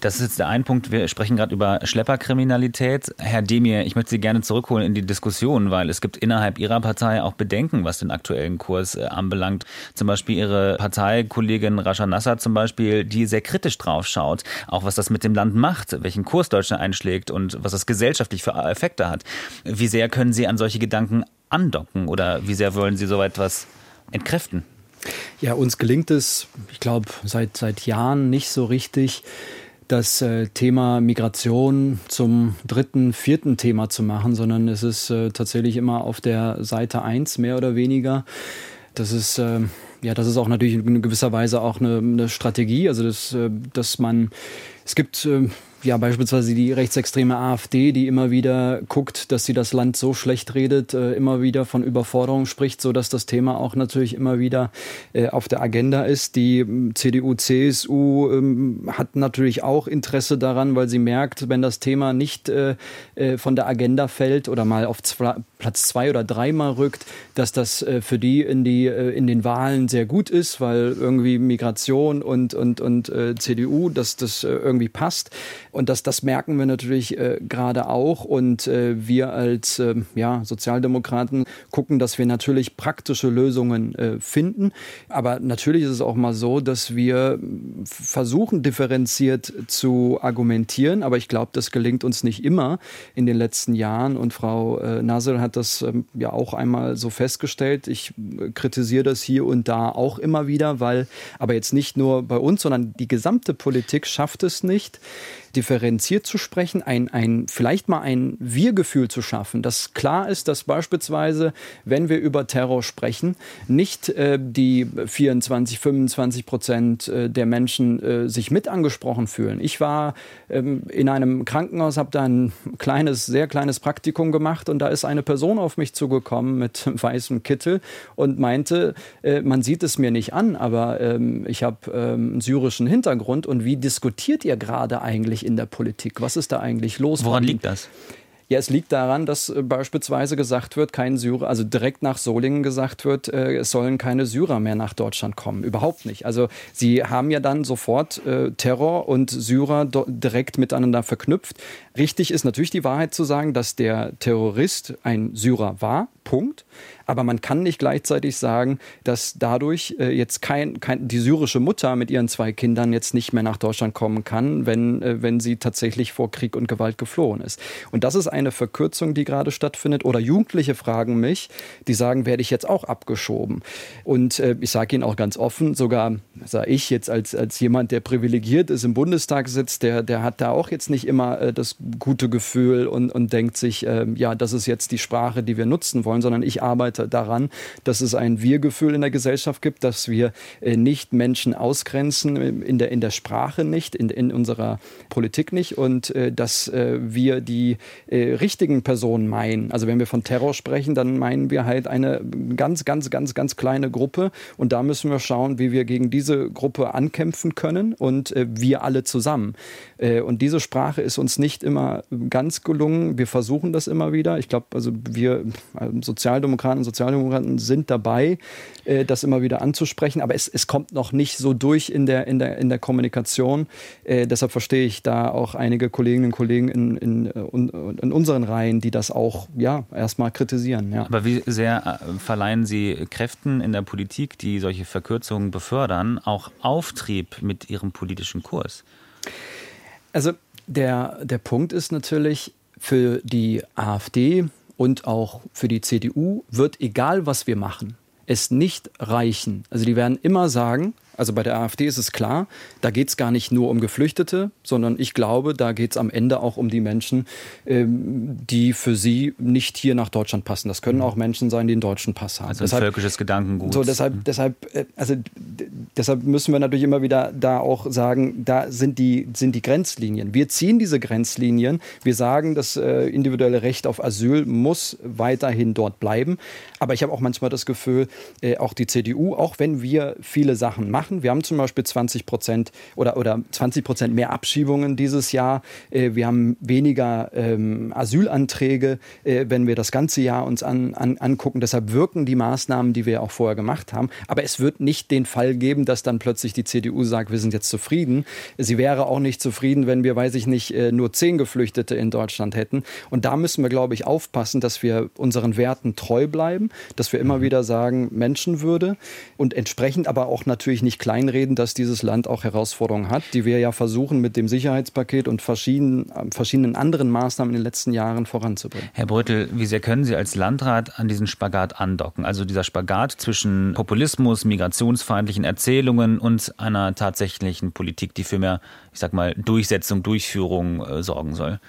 Das ist jetzt der ein Punkt. Wir sprechen gerade über Schlepperkriminalität. Herr Demir, ich möchte Sie gerne zurückholen in die Diskussion, weil es gibt innerhalb Ihrer Partei auch Bedenken, was den aktuellen Kurs äh, anbelangt. Zum Beispiel Ihre Parteikollegin Rascha Nasser zum Beispiel, die sehr kritisch drauf schaut, auch was das mit dem Land macht, welchen Kurs Deutschland einschlägt und was das gesellschaftlich für Effekte hat. Wie sehr können Sie an solche Gedanken andocken oder wie sehr wollen Sie so etwas entkräften? Ja, uns gelingt es, ich glaube, seit, seit Jahren nicht so richtig, das äh, Thema Migration zum dritten, vierten Thema zu machen, sondern es ist äh, tatsächlich immer auf der Seite eins, mehr oder weniger. Das ist, äh, ja, das ist auch natürlich in gewisser Weise auch eine, eine Strategie, also das, äh, dass man, es gibt äh, ja beispielsweise die rechtsextreme AfD, die immer wieder guckt, dass sie das Land so schlecht redet, äh, immer wieder von Überforderung spricht, so dass das Thema auch natürlich immer wieder äh, auf der Agenda ist. Die C D U, C S U ähm, hat natürlich auch Interesse daran, weil sie merkt, wenn das Thema nicht äh, äh, von der Agenda fällt oder mal auf zwei, Platz zwei oder drei mal rückt, dass das äh, für die in die äh, in den Wahlen sehr gut ist, weil irgendwie Migration und und und äh, C D U, dass das äh, irgendwie passt. Und das, das merken wir natürlich äh, gerade auch. Und äh, wir als äh, ja, Sozialdemokraten gucken, dass wir natürlich praktische Lösungen äh, finden. Aber natürlich ist es auch mal so, dass wir versuchen, differenziert zu argumentieren. Aber ich glaube, das gelingt uns nicht immer in den letzten Jahren. Und Frau äh, Nasr hat das ähm, ja auch einmal so festgestellt. Ich äh, kritisiere das hier und da auch immer wieder, weil aber jetzt nicht nur bei uns, sondern die gesamte Politik schafft es nicht, differenziert zu sprechen, ein, ein, vielleicht mal ein Wir-Gefühl zu schaffen, dass klar ist, dass beispielsweise, wenn wir über Terror sprechen, nicht äh, die vierundzwanzig, fünfundzwanzig Prozent äh, der Menschen äh, sich mit angesprochen fühlen. Ich war ähm, in einem Krankenhaus, habe da ein kleines, sehr kleines Praktikum gemacht und da ist eine Person auf mich zugekommen mit weißem Kittel und meinte, äh, man sieht es mir nicht an, aber ähm, ich habe ähm, einen syrischen Hintergrund und wie diskutiert ihr gerade eigentlich in der Politik? Was ist da eigentlich los? Woran liegt das? Ja, es liegt daran, dass äh, beispielsweise gesagt wird, kein Syrer, also direkt nach Solingen gesagt wird, äh, es sollen keine Syrer mehr nach Deutschland kommen. Überhaupt nicht. Also sie haben ja dann sofort äh, Terror und Syrer do- direkt miteinander verknüpft. Richtig ist natürlich die Wahrheit zu sagen, dass der Terrorist ein Syrer war. Punkt. Aber man kann nicht gleichzeitig sagen, dass dadurch äh, jetzt kein, kein, die syrische Mutter mit ihren zwei Kindern jetzt nicht mehr nach Deutschland kommen kann, wenn, äh, wenn sie tatsächlich vor Krieg und Gewalt geflohen ist. Und das ist eine Verkürzung, die gerade stattfindet. Oder Jugendliche fragen mich, die sagen, werde ich jetzt auch abgeschoben? Und äh, ich sage Ihnen auch ganz offen, sogar sage ich jetzt als, als jemand, der privilegiert ist, im Bundestag sitzt, der, der hat da auch jetzt nicht immer äh, das gute Gefühl und, und denkt sich, äh, ja, das ist jetzt die Sprache, die wir nutzen wollen, sondern ich arbeite daran, dass es ein Wir-Gefühl in der Gesellschaft gibt, dass wir äh, nicht Menschen ausgrenzen, in der, in der Sprache nicht, in, in unserer Politik nicht und äh, dass äh, wir die äh, richtigen Personen meinen. Also wenn wir von Terror sprechen, dann meinen wir halt eine ganz, ganz, ganz, ganz kleine Gruppe und da müssen wir schauen, wie wir gegen diese Gruppe ankämpfen können und äh, wir alle zusammen. Äh, und diese Sprache ist uns nicht immer ganz gelungen. Wir versuchen das immer wieder. Ich glaube, also wir also Sozialdemokraten und Sozialdemokraten sind dabei, äh, das immer wieder anzusprechen, aber es, es kommt noch nicht so durch in der, in der, in der Kommunikation. Äh, deshalb verstehe ich da auch einige Kolleginnen und Kollegen in, in, in unseren Reihen, die das auch ja, erstmal kritisieren. Ja. Aber wie sehr verleihen Sie Kräften in der Politik, die solche Verkürzungen befördern, auch Auftrieb mit ihrem politischen Kurs? Also der, der Punkt ist natürlich, für die AfD und auch für die C D U wird, egal was wir machen, es nicht reichen. Also die werden immer sagen, also bei der AfD ist es klar, da geht es gar nicht nur um Geflüchtete, sondern ich glaube, da geht es am Ende auch um die Menschen, ähm, die für sie nicht hier nach Deutschland passen. Das können auch Menschen sein, die einen deutschen Pass haben. Also ein deshalb, völkisches Gedankengut. So, deshalb, deshalb, also, deshalb müssen wir natürlich immer wieder da auch sagen, da sind die, sind die Grenzlinien. Wir ziehen diese Grenzlinien. Wir sagen, das äh, individuelle Recht auf Asyl muss weiterhin dort bleiben. Aber ich habe auch manchmal das Gefühl, äh, auch die C D U, auch wenn wir viele Sachen machen, machen. Wir haben zum Beispiel zwanzig Prozent oder, oder zwanzig Prozent mehr Abschiebungen dieses Jahr. Äh, wir haben weniger ähm, Asylanträge, äh, wenn wir das ganze Jahr uns an, an, angucken. Deshalb wirken die Maßnahmen, die wir auch vorher gemacht haben. Aber es wird nicht den Fall geben, dass dann plötzlich die C D U sagt, wir sind jetzt zufrieden. Sie wäre auch nicht zufrieden, wenn wir, weiß ich nicht, äh, nur zehn Geflüchtete in Deutschland hätten. Und da müssen wir, glaube ich, aufpassen, dass wir unseren Werten treu bleiben, dass wir immer wieder sagen, Menschenwürde und entsprechend aber auch natürlich nicht kleinreden, dass dieses Land auch Herausforderungen hat, die wir ja versuchen mit dem Sicherheitspaket und verschiedenen, verschiedenen anderen Maßnahmen in den letzten Jahren voranzubringen. Herr Brüttel, wie sehr können Sie als Landrat an diesen Spagat andocken? Also dieser Spagat zwischen Populismus, migrationsfeindlichen Erzählungen und einer tatsächlichen Politik, die für mehr, ich sag mal, Durchsetzung, Durchführung äh, sorgen soll?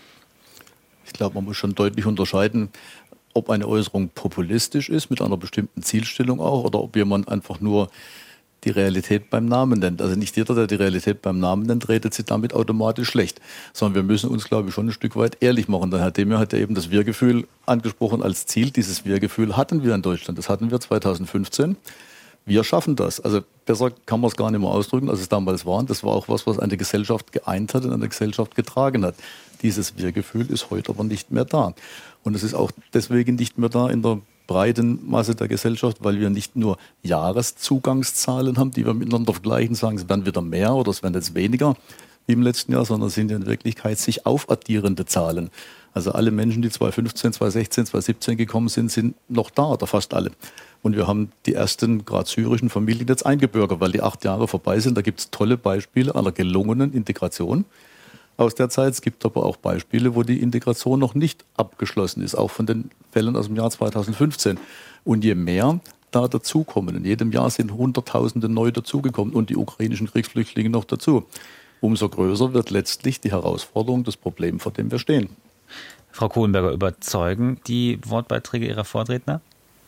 Ich glaube, man muss schon deutlich unterscheiden, ob eine Äußerung populistisch ist, mit einer bestimmten Zielstellung auch, oder ob jemand einfach nur die Realität beim Namen nennt. Also nicht jeder, der die Realität beim Namen nennt, redet sie damit automatisch schlecht. Sondern wir müssen uns, glaube ich, schon ein Stück weit ehrlich machen. Dann Herr Demir hat ja eben das Wir-Gefühl angesprochen als Ziel. Dieses Wir-Gefühl hatten wir in Deutschland. Das hatten wir zweitausendfünfzehn. Wir schaffen das. Also besser kann man es gar nicht mehr ausdrücken, als es damals war. Und das war auch was, was eine Gesellschaft geeint hat und eine Gesellschaft getragen hat. Dieses Wir-Gefühl ist heute aber nicht mehr da. Und es ist auch deswegen nicht mehr da in der breiten Masse der Gesellschaft, weil wir nicht nur Jahreszugangszahlen haben, die wir miteinander vergleichen, sagen, es werden wieder mehr oder es werden jetzt weniger wie im letzten Jahr, sondern es sind in Wirklichkeit sich aufaddierende Zahlen. Also alle Menschen, die zweitausendfünfzehn, zweitausendsechzehn, zweitausendsiebzehn gekommen sind, sind noch da oder fast alle. Und wir haben die ersten, gerade syrischen Familien jetzt eingebürgert, weil die acht Jahre vorbei sind. Da gibt es tolle Beispiele einer gelungenen Integration aus der Zeit. Es gibt aber auch Beispiele, wo die Integration noch nicht abgeschlossen ist, auch von den Fällen aus dem Jahr zweitausendfünfzehn. Und je mehr da dazukommen, in jedem Jahr sind Hunderttausende neu dazugekommen und die ukrainischen Kriegsflüchtlinge noch dazu, umso größer wird letztlich die Herausforderung, das Problem, vor dem wir stehen. Frau Kohlenberger, überzeugen die Wortbeiträge Ihrer Vorredner?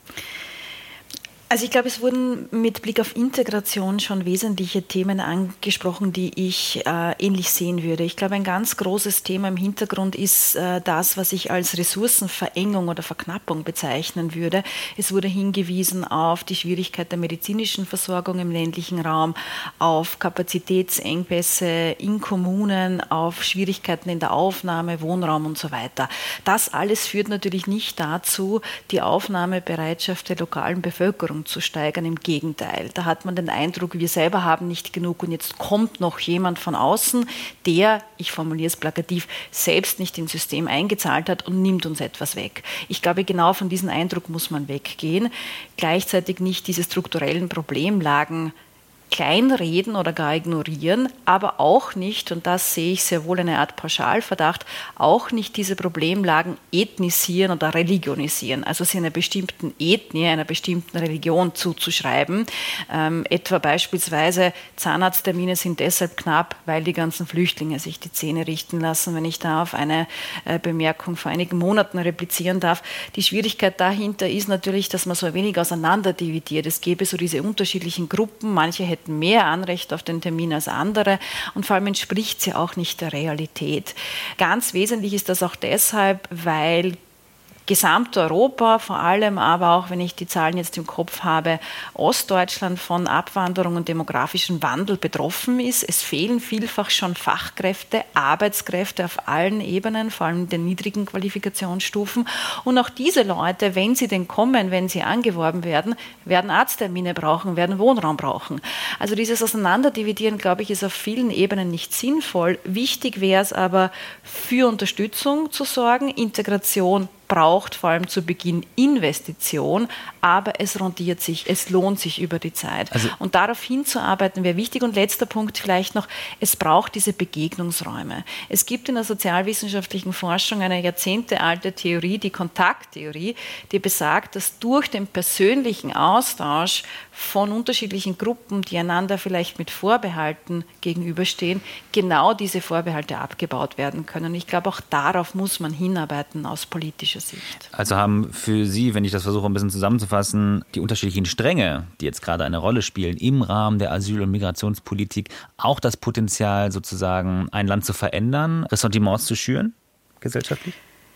Also ich glaube, es wurden mit Blick auf Integration schon wesentliche Themen angesprochen, die ich äh, ähnlich sehen würde. Ich glaube, ein ganz großes Thema im Hintergrund ist äh, das, was ich als Ressourcenverengung oder Verknappung bezeichnen würde. Es wurde hingewiesen auf die Schwierigkeit der medizinischen Versorgung im ländlichen Raum, auf Kapazitätsengpässe in Kommunen, auf Schwierigkeiten in der Aufnahme, Wohnraum und so weiter. Das alles führt natürlich nicht dazu, die Aufnahmebereitschaft der lokalen Bevölkerung zu steigern. Im Gegenteil. Da hat man den Eindruck, wir selber haben nicht genug und jetzt kommt noch jemand von außen, der, ich formuliere es plakativ, selbst nicht ins System eingezahlt hat und nimmt uns etwas weg. Ich glaube, genau von diesem Eindruck muss man weggehen. Gleichzeitig nicht diese strukturellen Problemlagen kleinreden oder gar ignorieren, aber auch nicht, und das sehe ich sehr wohl eine Art Pauschalverdacht, auch nicht diese Problemlagen ethnisieren oder religionisieren, also sie einer bestimmten Ethnie, einer bestimmten Religion zuzuschreiben. Ähm, etwa beispielsweise Zahnarzttermine sind deshalb knapp, weil die ganzen Flüchtlinge sich die Zähne richten lassen, wenn ich da auf eine äh, Bemerkung vor einigen Monaten replizieren darf. Die Schwierigkeit dahinter ist natürlich, dass man so ein wenig auseinander dividiert. Es gäbe so diese unterschiedlichen Gruppen, manche hätten mehr Anrecht auf den Termin als andere und vor allem entspricht sie auch nicht der Realität. Ganz wesentlich ist das auch deshalb, weil Gesamteuropa, vor allem aber auch, wenn ich die Zahlen jetzt im Kopf habe, Ostdeutschland von Abwanderung und demografischem Wandel betroffen ist. Es fehlen vielfach schon Fachkräfte, Arbeitskräfte auf allen Ebenen, vor allem in den niedrigen Qualifikationsstufen. Und auch diese Leute, wenn sie denn kommen, wenn sie angeworben werden, werden Arzttermine brauchen, werden Wohnraum brauchen. Also dieses Auseinanderdividieren, glaube ich, ist auf vielen Ebenen nicht sinnvoll. Wichtig wäre es aber, für Unterstützung zu sorgen, Integration braucht vor allem zu Beginn Investition, aber es rentiert sich, es lohnt sich über die Zeit. Also und darauf hinzuarbeiten wäre wichtig. Und letzter Punkt vielleicht noch, es braucht diese Begegnungsräume. Es gibt in der sozialwissenschaftlichen Forschung eine jahrzehntealte Theorie, die Kontakttheorie, die besagt, dass durch den persönlichen Austausch von unterschiedlichen Gruppen, die einander vielleicht mit Vorbehalten gegenüberstehen, genau diese Vorbehalte abgebaut werden können. Und ich glaube, auch darauf muss man hinarbeiten aus politischer Sicht. Also haben für Sie, wenn ich das versuche ein bisschen zusammenzufassen, die unterschiedlichen Stränge, die jetzt gerade eine Rolle spielen im Rahmen der Asyl- und Migrationspolitik, auch das Potenzial, sozusagen ein Land zu verändern, Ressentiments zu schüren, gesellschaftlich?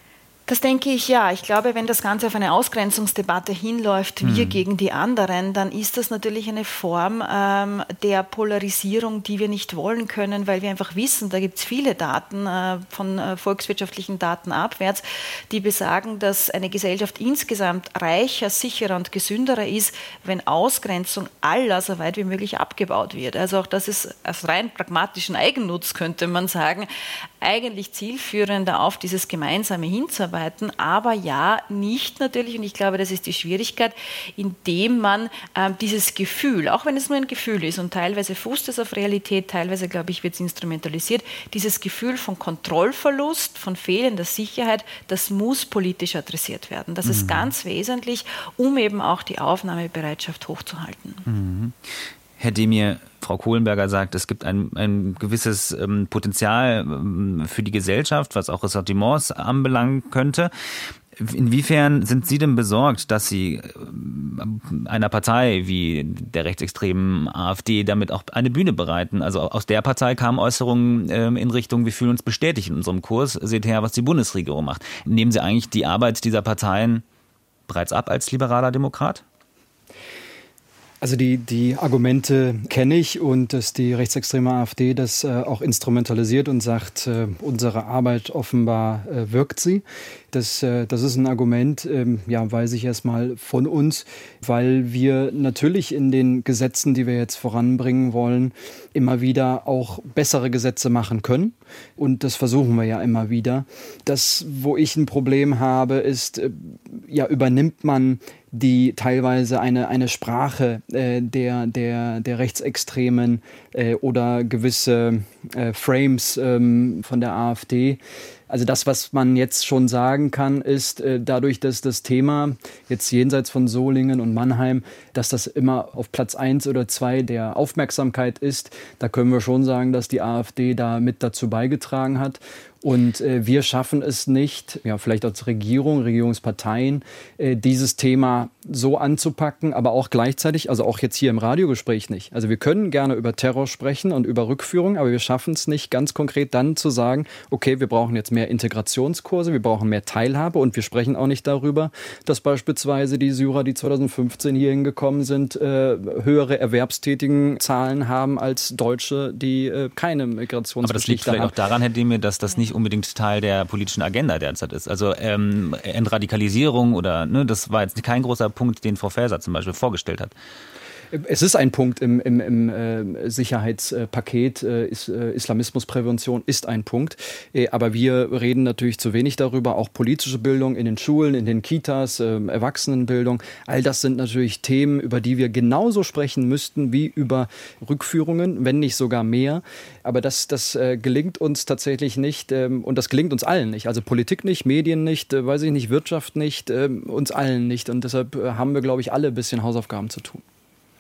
Das denke ich, ja. Ich glaube, wenn das Ganze auf eine Ausgrenzungsdebatte hinläuft, wir hm. gegen die anderen, dann ist das natürlich eine Form ähm, der Polarisierung, die wir nicht wollen können, weil wir einfach wissen, da gibt es viele Daten äh, von äh, volkswirtschaftlichen Daten abwärts, die besagen, dass eine Gesellschaft insgesamt reicher, sicherer und gesünderer ist, wenn Ausgrenzung aller so weit wie möglich abgebaut wird. Also auch das ist aus rein pragmatischen Eigennutz, könnte man sagen, eigentlich zielführender auf dieses gemeinsame hinzuarbeiten. Aber ja, nicht natürlich, und ich glaube, das ist die Schwierigkeit, indem man ähm, dieses Gefühl, auch wenn es nur ein Gefühl ist und teilweise fußt es auf Realität, teilweise, glaube ich, wird es instrumentalisiert, dieses Gefühl von Kontrollverlust, von fehlender Sicherheit, das muss politisch adressiert werden. Das mhm. ist ganz wesentlich, um eben auch die Aufnahmebereitschaft hochzuhalten. Mhm. Herr Demir, Frau Kohlenberger sagt, es gibt ein, ein gewisses ähm, Potenzial ähm, für die Gesellschaft, was auch Ressentiments anbelangen könnte. Inwiefern sind Sie denn besorgt, dass Sie äh, einer Partei wie der rechtsextremen AfD damit auch eine Bühne bereiten? Also aus der Partei kamen Äußerungen äh, in Richtung, wir fühlen uns bestätigt in unserem Kurs. Seht her, was die Bundesregierung macht. Nehmen Sie eigentlich die Arbeit dieser Parteien bereits ab als liberaler Demokrat? Also die, die Argumente kenne ich, und dass die rechtsextreme AfD das äh, auch instrumentalisiert und sagt, äh, unsere Arbeit offenbar äh, wirkt sie. Das, äh, das ist ein Argument, ähm, ja, weiß ich erstmal von uns, weil wir natürlich in den Gesetzen, die wir jetzt voranbringen wollen, immer wieder auch bessere Gesetze machen können. Und das versuchen wir ja immer wieder. Das, wo ich ein Problem habe, ist, äh, ja, übernimmt man die teilweise eine, eine Sprache äh, der, der, der Rechtsextremen äh, oder gewisse äh, Frames ähm, von der AfD. Also das, was man jetzt schon sagen kann, ist äh, dadurch, dass das Thema jetzt jenseits von Solingen und Mannheim, dass das immer auf Platz eins oder zwei der Aufmerksamkeit ist, da können wir schon sagen, dass die AfD da mit dazu beigetragen hat. Und äh, wir schaffen es nicht, ja, vielleicht als Regierung, Regierungsparteien, äh, dieses Thema so anzupacken, aber auch gleichzeitig, also auch jetzt hier im Radiogespräch nicht. Also wir können gerne über Terror sprechen und über Rückführung, aber wir schaffen es nicht ganz konkret dann zu sagen, okay, wir brauchen jetzt mehr Integrationskurse, wir brauchen mehr Teilhabe, und wir sprechen auch nicht darüber, dass beispielsweise die Syrer, die zweitausendfünfzehn hier hingekommen sind, äh, höhere Erwerbstätigenzahlen haben als Deutsche, die äh, keine Migrationsgeschichte haben. Aber das liegt vielleicht auch daran, Herr Demir, dass das nicht unbedingt Teil der politischen Agenda derzeit ist. Also ähm, Entradikalisierung oder, ne, das war jetzt kein großer Punkt, den Frau Faeser zum Beispiel vorgestellt hat. Es ist ein Punkt im, im, im äh, Sicherheitspaket, äh, is, äh, Islamismusprävention ist ein Punkt, äh, aber wir reden natürlich zu wenig darüber, auch politische Bildung in den Schulen, in den Kitas, äh, Erwachsenenbildung, all das sind natürlich Themen, über die wir genauso sprechen müssten wie über Rückführungen, wenn nicht sogar mehr, aber das, das äh, gelingt uns tatsächlich nicht, äh, und das gelingt uns allen nicht, also Politik nicht, Medien nicht, äh, weiß ich nicht, Wirtschaft nicht, äh, uns allen nicht, und deshalb äh, haben wir, glaube ich, alle ein bisschen Hausaufgaben zu tun.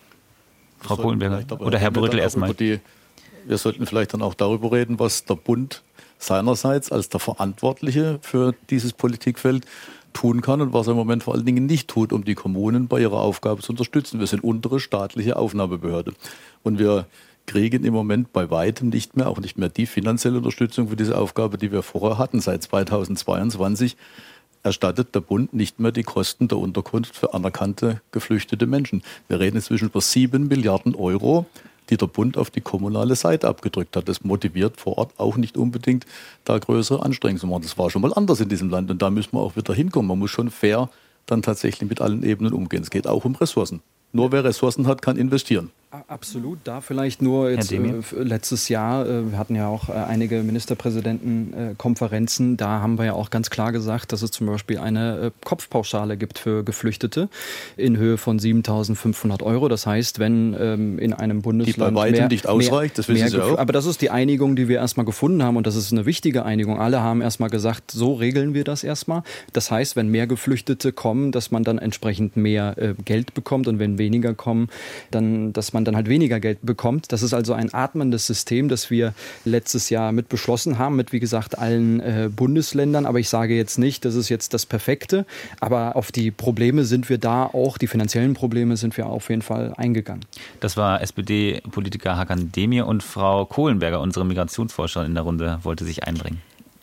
Frau Kohlenberger oder Herr Brüttel erstmal. Die, wir sollten vielleicht dann auch darüber reden, was der Bund seinerseits als der Verantwortliche für dieses Politikfeld tun kann und was er im Moment vor allen Dingen nicht tut, um die Kommunen bei ihrer Aufgabe zu unterstützen. Wir sind untere staatliche Aufnahmebehörde und wir kriegen im Moment bei weitem nicht mehr, auch nicht mehr die finanzielle Unterstützung für diese Aufgabe, die wir vorher hatten. Seit zweitausendzweiundzwanzig erstattet der Bund nicht mehr die Kosten der Unterkunft für anerkannte geflüchtete Menschen. Wir reden inzwischen über sieben Milliarden Euro, die der Bund auf die kommunale Seite abgedrückt hat. Das motiviert vor Ort auch nicht unbedingt, da größere Anstrengungen zu machen. Das war schon mal anders in diesem Land und da müssen wir auch wieder hinkommen. Man muss schon fair dann tatsächlich mit allen Ebenen umgehen. Es geht auch um Ressourcen. Nur wer Ressourcen hat, kann investieren. Absolut, da vielleicht nur jetzt äh, letztes Jahr, äh, wir hatten ja auch äh, einige Ministerpräsidentenkonferenzen, äh, da haben wir ja auch ganz klar gesagt, dass es zum Beispiel eine äh, Kopfpauschale gibt für Geflüchtete in Höhe von siebentausendfünfhundert Euro. Das heißt, wenn ähm, in einem Bundesland die bei weitem mehr, nicht ausreicht, das wissen Sie auch. Aber das ist die Einigung, die wir erstmal gefunden haben und das ist eine wichtige Einigung. Alle haben erstmal gesagt, so regeln wir das erstmal. Das heißt, wenn mehr Geflüchtete kommen, dass man dann entsprechend mehr äh, Geld bekommt und wenn weniger kommen, dann, dass man dann halt weniger Geld bekommt. Das ist also ein atmendes System, das wir letztes Jahr mit beschlossen haben, mit wie gesagt allen äh, Bundesländern. Aber ich sage jetzt nicht, das ist jetzt das Perfekte, aber auf die Probleme sind wir da auch, die finanziellen Probleme sind wir auf jeden Fall eingegangen. Das war S P D-Politiker Hakan Demir und Frau Kohlenberger, unsere Migrationsforscherin in der Runde, wollte sich einbringen.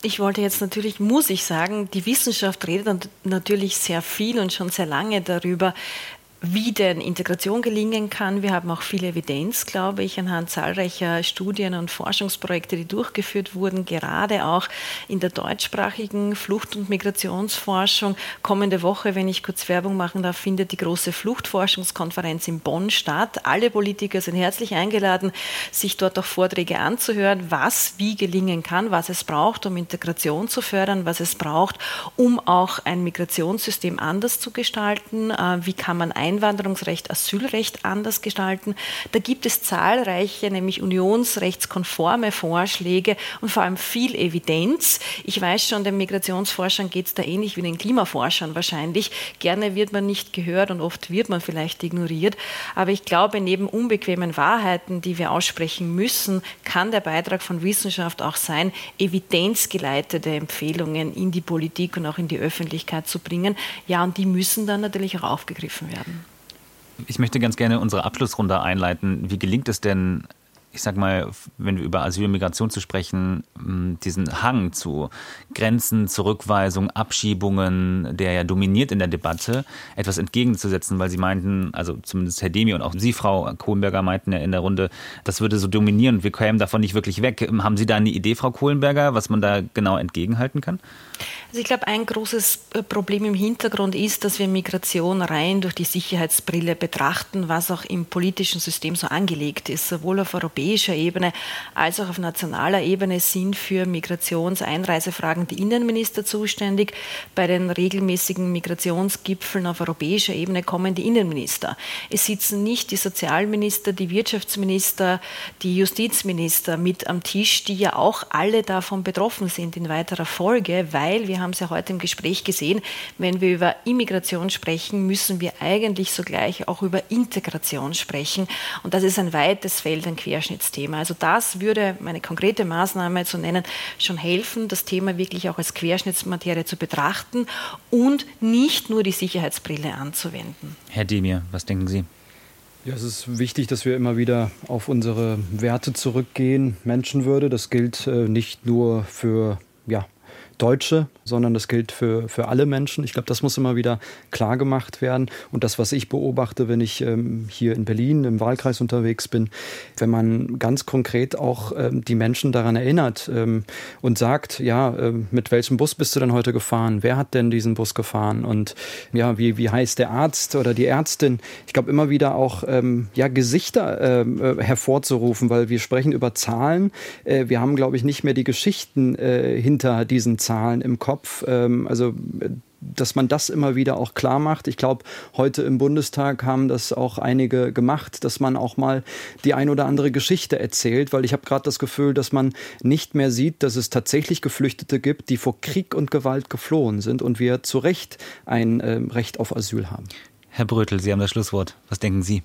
Ich wollte jetzt natürlich, muss ich sagen, die Wissenschaft redet natürlich sehr viel und schon sehr lange darüber, wie denn Integration gelingen kann. Wir haben auch viel Evidenz, glaube ich, anhand zahlreicher Studien und Forschungsprojekte, die durchgeführt wurden, gerade auch in der deutschsprachigen Flucht- und Migrationsforschung. Kommende Woche, wenn ich kurz Werbung machen darf, findet die große Fluchtforschungskonferenz in Bonn statt. Alle Politiker sind herzlich eingeladen, sich dort auch Vorträge anzuhören, was wie gelingen kann, was es braucht, um Integration zu fördern, was es braucht, um auch ein Migrationssystem anders zu gestalten. Wie kann man ein Einwanderungsrecht, Asylrecht anders gestalten. Da gibt es zahlreiche, nämlich unionsrechtskonforme Vorschläge und vor allem viel Evidenz. Ich weiß schon, den Migrationsforschern geht es da ähnlich wie den Klimaforschern wahrscheinlich. Gerne wird man nicht gehört und oft wird man vielleicht ignoriert. Aber ich glaube, neben unbequemen Wahrheiten, die wir aussprechen müssen, kann der Beitrag von Wissenschaft auch sein, evidenzgeleitete Empfehlungen in die Politik und auch in die Öffentlichkeit zu bringen. Ja, und die müssen dann natürlich auch aufgegriffen werden. Ich möchte ganz gerne unsere Abschlussrunde einleiten. Wie gelingt es denn, ich sag mal, wenn wir über Asyl und Migration zu sprechen, diesen Hang zu Grenzen, Zurückweisung, Abschiebungen, der ja dominiert in der Debatte, etwas entgegenzusetzen, weil Sie meinten, also zumindest Herr Demir und auch Sie, Frau Kohlenberger, meinten ja in der Runde, das würde so dominieren und wir kämen davon nicht wirklich weg. Haben Sie da eine Idee, Frau Kohlenberger, was man da genau entgegenhalten kann? Also ich glaube, ein großes Problem im Hintergrund ist, dass wir Migration rein durch die Sicherheitsbrille betrachten, was auch im politischen System so angelegt ist. Sowohl auf europäischer Ebene als auch auf nationaler Ebene sind für Migrationseinreisefragen die Innenminister zuständig. Bei den regelmäßigen Migrationsgipfeln auf europäischer Ebene kommen die Innenminister. Es sitzen nicht die Sozialminister, die Wirtschaftsminister, die Justizminister mit am Tisch, die ja auch alle davon betroffen sind in weiterer Folge, weil wir haben es ja heute im Gespräch gesehen, wenn wir über Immigration sprechen, müssen wir eigentlich sogleich auch über Integration sprechen. Und das ist ein weites Feld, ein Querschnittsthema. Also das würde, meine konkrete Maßnahme zu nennen, schon helfen, das Thema wirklich auch als Querschnittsmaterie zu betrachten und nicht nur die Sicherheitsbrille anzuwenden. Herr Demir, was denken Sie? Ja, es ist wichtig, dass wir immer wieder auf unsere Werte zurückgehen. Menschenwürde, das gilt äh, nicht nur für ja, Deutsche, sondern das gilt für, für alle Menschen. Ich glaube, das muss immer wieder klar gemacht werden. Und das, was ich beobachte, wenn ich ähm, hier in Berlin im Wahlkreis unterwegs bin, wenn man ganz konkret auch ähm, die Menschen daran erinnert ähm, und sagt, ja, ähm, mit welchem Bus bist du denn heute gefahren? Wer hat denn diesen Bus gefahren? Und ja, wie, wie heißt der Arzt oder die Ärztin? Ich glaube, immer wieder auch ähm, ja, Gesichter äh, hervorzurufen, weil wir sprechen über Zahlen. Äh, wir haben, glaube ich, nicht mehr die Geschichten äh, hinter diesen Zahlen im Kopf. Ähm, also dass man das immer wieder auch klar macht. Ich glaube, heute im Bundestag haben das auch einige gemacht, dass man auch mal die ein oder andere Geschichte erzählt, weil ich habe gerade das Gefühl, dass man nicht mehr sieht, dass es tatsächlich Geflüchtete gibt, die vor Krieg und Gewalt geflohen sind und wir zu Recht ein äh, Recht auf Asyl haben. Herr Brötel, Sie haben das Schlusswort. Was denken Sie?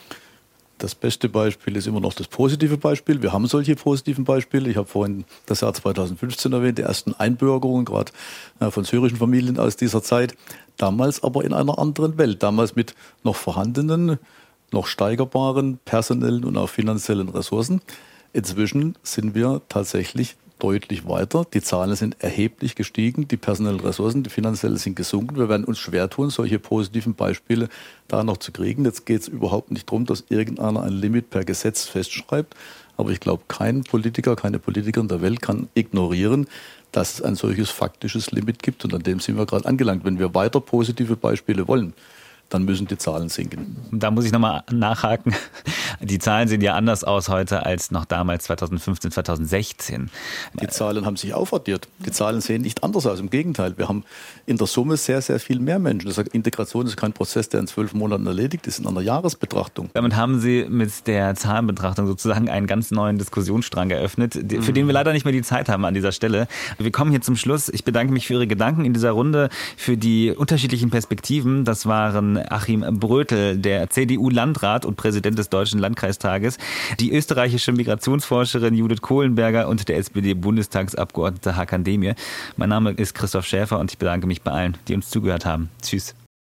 Das beste Beispiel ist immer noch das positive Beispiel. Wir haben solche positiven Beispiele. Ich habe vorhin das Jahr zweitausendfünfzehn erwähnt, die ersten Einbürgerungen, gerade von syrischen Familien aus dieser Zeit. Damals aber in einer anderen Welt. Damals mit noch vorhandenen, noch steigerbaren personellen und auch finanziellen Ressourcen. Inzwischen sind wir tatsächlich deutlich weiter. Die Zahlen sind erheblich gestiegen, die personellen Ressourcen, die finanziellen sind gesunken. Wir werden uns schwer tun, solche positiven Beispiele da noch zu kriegen. Jetzt geht es überhaupt nicht darum, dass irgendeiner ein Limit per Gesetz festschreibt. Aber ich glaube, kein Politiker, keine Politikerin der Welt kann ignorieren, dass es ein solches faktisches Limit gibt. Und an dem sind wir gerade angelangt. Wenn wir weiter positive Beispiele wollen, dann müssen die Zahlen sinken. Da muss ich nochmal nachhaken. Die Zahlen sehen ja anders aus heute als noch damals zweitausendfünfzehn, zweitausendsechzehn. Die Zahlen haben sich aufaddiert. Die Zahlen sehen nicht anders aus. Im Gegenteil, wir haben in der Summe sehr, sehr viel mehr Menschen. Das heißt, Integration ist kein Prozess, der in zwölf Monaten erledigt ist, in einer Jahresbetrachtung. Damit haben Sie mit der Zahlenbetrachtung sozusagen einen ganz neuen Diskussionsstrang eröffnet, für mhm. den wir leider nicht mehr die Zeit haben an dieser Stelle. Wir kommen hier zum Schluss. Ich bedanke mich für Ihre Gedanken in dieser Runde, für die unterschiedlichen Perspektiven. Das waren Achim Brötel, der C D U-Landrat und Präsident des Deutschen Landkreistages, die österreichische Migrationsforscherin Judith Kohlenberger und der S P D-Bundestagsabgeordnete Hakan Demir. Mein Name ist Christoph Schäfer und ich bedanke mich bei allen, die uns zugehört haben. Tschüss.